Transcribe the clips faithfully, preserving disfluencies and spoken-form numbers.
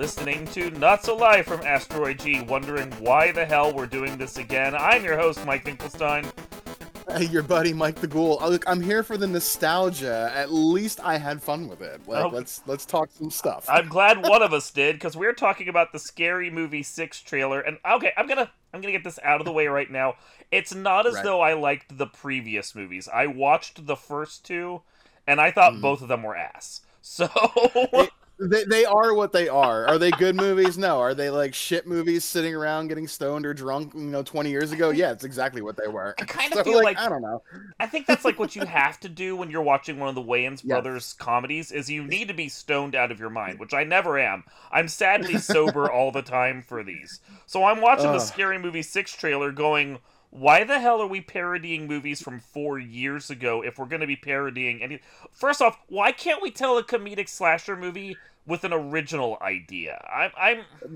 listening to Not So Live from Asteroid G, wondering why the hell we're doing this again. I'm your host, Mike Finkelstein. Hey, your buddy Mike the Ghoul. Oh, look, I'm here for the nostalgia. At least I had fun with it. Like, Oh. let's let's talk some stuff. I'm glad one of us did, because we're talking about the Scary Movie six trailer. And okay, I'm gonna I'm gonna get this out of the way right now. It's not as Right. though I liked the previous movies. I watched the first two, and I thought Mhm. both of them were ass. So They they are what they are. Are they good movies? No. Are they like shit movies sitting around getting stoned or drunk, you know, twenty years ago? Yeah, it's exactly what they were. I kind of So, feel like, I don't know. I think that's like what you have to do when you're watching one of the Wayans Yes. brothers comedies, is you need to be stoned out of your mind, which I never am. I'm sadly sober all the time for these. So I'm watching the Ugh. Scary Movie six trailer going, why the hell are we parodying movies from four years ago if we're going to be parodying any... First off, why can't we tell a comedic slasher movie with an original idea? I'm... I'm...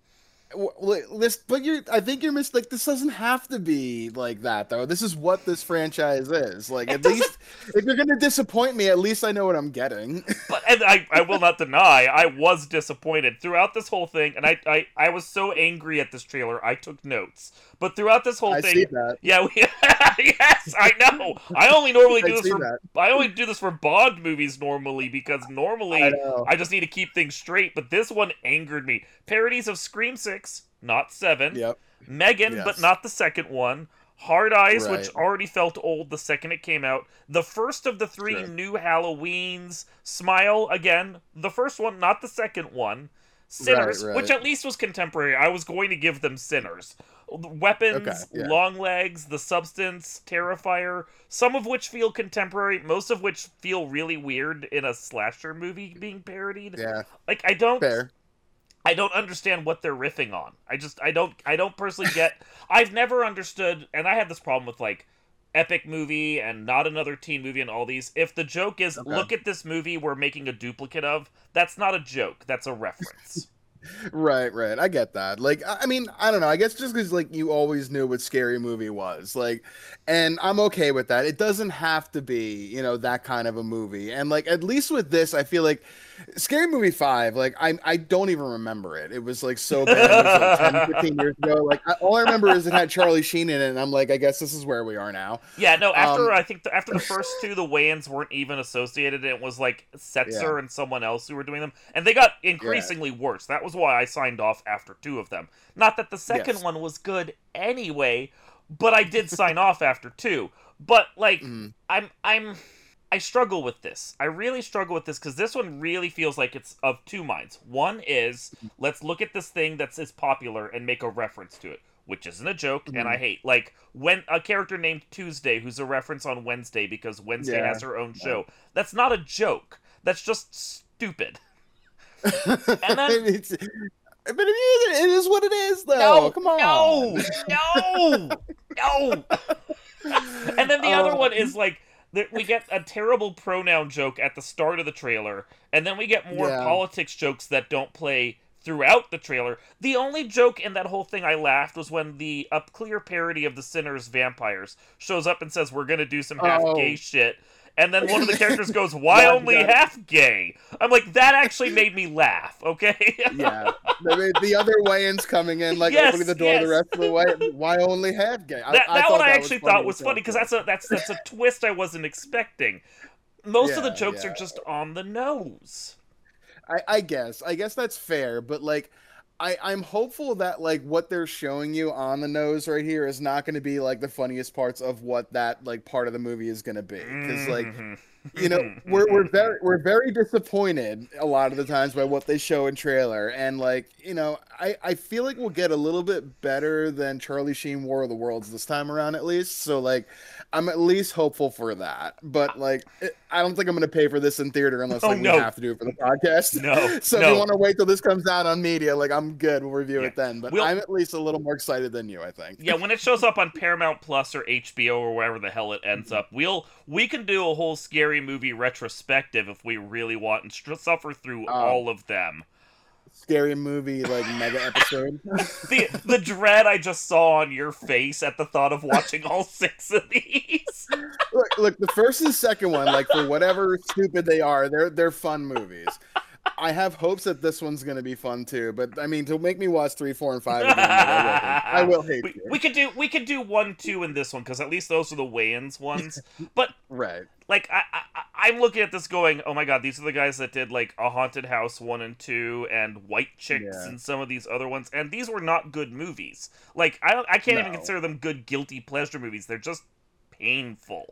Well, this, but you're. I think you're mis. Like, this doesn't have to be like that, though. This is what this franchise is. Like, It at least if you're gonna disappoint me, at least I know what I'm getting. But and I, I will not deny, I was disappointed throughout this whole thing, and I, I, I was so angry at this trailer, I took notes. But throughout this whole I thing, see that. yeah, we, yes, I know. I only normally do I this see for that. I only do this for Bond movies normally because normally I know. I just need to keep things straight. But this one angered me. Parodies of Scream six, not seven. Yep. Megan, Yes. but not the second one. Hard Eyes, which Right. already felt old the second it came out. The first of the three Sure. new Halloweens. Smile, again, the first one, not the second one. Sinners, Right, right. which at least was contemporary. I was going to give them Sinners. Weapons, Okay, yeah. Long Legs, The Substance, Terrifier, some of which feel contemporary, most of which feel really weird in a slasher movie being parodied. Yeah. Like, I don't... Fair. I don't understand what they're riffing on. I just I don't I don't personally get I've never understood, and I had this problem with like Epic Movie and Not Another Teen Movie and all these. If the joke is Okay. look at this movie we're making a duplicate of, that's not a joke, that's a reference. Right, right. I get that. Like, I I mean, I don't know. I guess just because like you always knew what Scary Movie was, like, and I'm okay with that. It doesn't have to be, you know, that kind of a movie. And like, at least with this, I feel like Scary Movie five, like, I I don't even remember it. It was like so bad. It was like ten, fifteen years ago. Like, I, all I remember is it had Charlie Sheen in it, and I'm like, I guess this is where we are now. Yeah, no, after Um, I think the, after the first two, the Wayans weren't even associated. It was like Setzer Yeah. and someone else who were doing them, and they got increasingly worse. That was why I signed off after two of them. Not that the second Yes. one was good anyway, but I did sign off after two. But like, Mhm. I'm I'm I struggle with this. I really struggle with this because this one really feels like it's of two minds. One is let's look at this thing that's is popular and make a reference to it, which isn't a joke, and Mhm. I hate like when a character named Tuesday, who's a reference on Wednesday because Wednesday Yeah. has her own show. That's not a joke. That's just stupid. And then- It's- but it is, it is what it is, though. No, Come on. no, no, no. And then the other Uh, one is like that we get a terrible pronoun joke at the start of the trailer, and then we get more Yeah. politics jokes that don't play throughout the trailer. The only joke in that whole thing I laughed was when the a clear parody of the Sinners Vampires shows up and says we're gonna do some half gay Oh. shit. And then one of the characters goes, "Why Yeah, only got it. half gay?" I'm like, that actually made me laugh. Okay. Yeah, the, the other Wayans coming in, like Yes, opening the door yes. the rest of the way. Why only half gay? I, That, I that thought one I that actually was thought was as funny because hell. that's a that's that's a twist I wasn't expecting. Most of the Yeah, jokes yeah. are just on the nose. I, I guess. I guess that's fair, but like, I, I'm hopeful that like what they're showing you on the nose right here is not going to be like the funniest parts of what that like part of the movie is going to be. Because like, Mhm. you know, we're we're very we're very disappointed a lot of the times by what they show in trailer, and like, you know, I I feel like we'll get a little bit better than Charlie Sheen War of the Worlds this time around at least. So like, I'm at least hopeful for that. But like, it, I don't think I'm going to pay for this in theater unless Oh, like no. we have to do it for the podcast. No, So if no. you want to wait till this comes out on media, like I'm good. We'll review Yeah. it then. But We'll- I'm at least a little more excited than you, I think. Yeah, when it shows up on Paramount Plus or H B O or wherever the hell it ends up, we'll we can do a whole Scary Movie retrospective if we really want and str- suffer through Um, all of them. Scary movie like mega episode. The the dread I just saw on your face at the thought of watching all six of these. look, look, the first and second one, like for whatever stupid they are, they're they're fun movies. I have hopes that this one's gonna be fun too. But I mean, to make me watch three, four, and five again, like, I will hate, I will hate we, you. we could do we could do one, two, in this one because at least those are the Wayans ones. But Right. like I, I I'm looking at this going, oh my god, these are the guys that did like A Haunted House one and two and White Chicks Yeah. and some of these other ones, and these were not good movies. Like I I can't even No. consider them good guilty pleasure movies. They're just painful.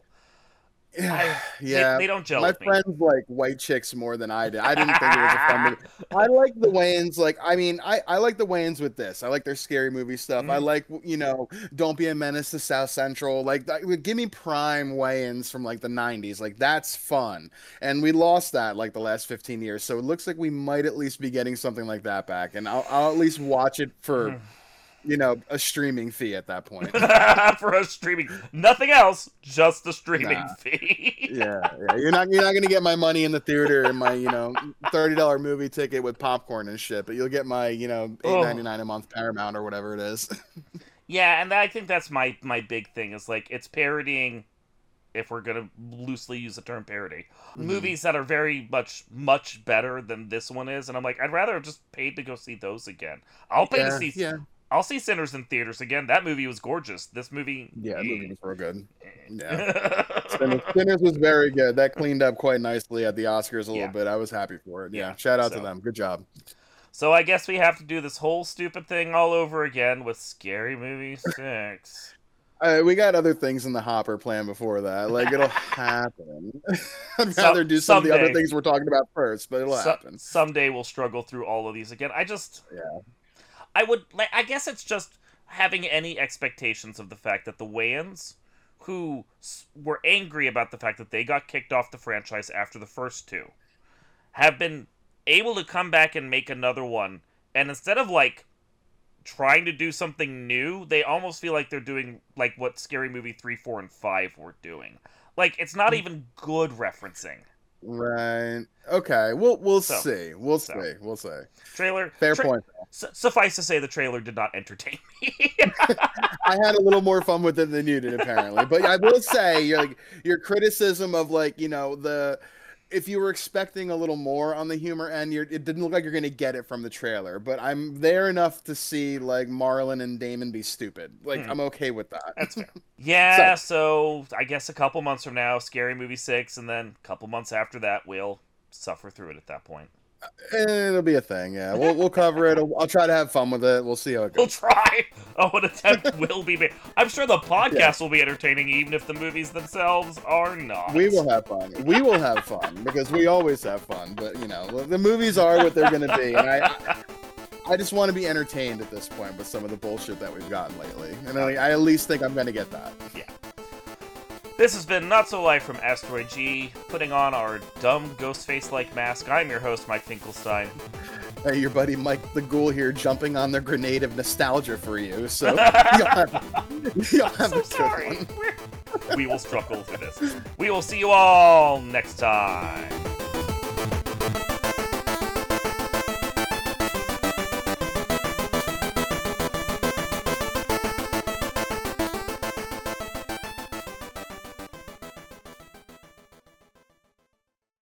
I- Yeah, they- yeah. they don't gel My with me. friends like White Chicks more than I did. I didn't think it was a fun movie. I like the Wayans. Like, I mean, I, I like the Wayans with this. I like their scary movie stuff. I Mhm. like, you know, Don't Be a Menace to South Central. Like, that, give me prime Wayans from like the nineties. Like, that's fun. And we lost that like the last fifteen years. So it looks like we might at least be getting something like that back. And I'll, I'll at least watch it for, you know, a streaming fee at that point. For a streaming, nothing else, just a streaming Nah. fee. Yeah, yeah. You're not you're not gonna get my money in the theater and my, you know, thirty dollar movie ticket with popcorn and shit, but you'll get my, you know, eight ninety nine a month Paramount or whatever it is. Yeah, and I think that's my my big thing is like it's parodying, if we're gonna loosely use the term parody, Mhm. movies that are very much much better than this one is, and I'm like, I'd rather have just paid to go see those again. I'll pay Yeah, to see. yeah, I'll see Sinners in theaters again. That movie was gorgeous. This movie. yeah. The movie was real good. Yeah, Yeah. Sinners, Sinners was very good. That cleaned up quite nicely at the Oscars a little Yeah. bit. I was happy for it. Yeah, Yeah, shout out so- to them. Good job. So I guess we have to do this whole stupid thing all over again with Scary Movie six. Uh, we got other things in the hopper plan before that. Like, it'll happen. I'd So- rather do some of the other someday. things we're talking about first, but it'll So- happen. someday we'll struggle through all of these again. I just, Yeah. I would, like, I guess it's just having any expectations of the fact that the Wayans, who s- were angry about the fact that they got kicked off the franchise after the first two, have been able to come back and make another one, and instead of like trying to do something new, they almost feel like they're doing like what Scary Movie three, four, and five were doing. Like it's not even good referencing. Right. Okay. We'll we'll So- see. We'll so. see. We'll see. Trailer. Fair tra- point. Su- suffice to say, the trailer did not entertain me. I had a little more fun with it than you did, apparently. But I will say, your like your criticism of like you know the if you were expecting a little more on the humor end, you're, it didn't look like you're going to get it from the trailer. But I'm there enough to see like Marlon and Damon be stupid. Like Hmm. I'm okay with that. That's fair. Yeah, so I guess a couple months from now, Scary Movie six, and then a couple months after that, we'll suffer through it at that point. It'll be a thing. Yeah, we'll we'll cover it. I'll, I'll try to have fun with it. We'll see how it We'll goes. try. Oh, an attempt will be made. I'm sure the podcast will be entertaining, even if the movies themselves are not. We will have fun. We will have fun because we always have fun. But you know, the movies are what they're going to be, and I, I just want to be entertained at this point with some of the bullshit that we've gotten lately, and I, I at least think I'm going to get that. This has been Not So Live from Asteroid G, putting on our dumb ghost face-like mask. I'm your host, Mike Finkelstein. Hey, your buddy Mike the Ghoul here, jumping on the grenade of nostalgia for you. So you'll have, you'll have So a good sorry. one. We're- we will struggle through this. We will see you all next time.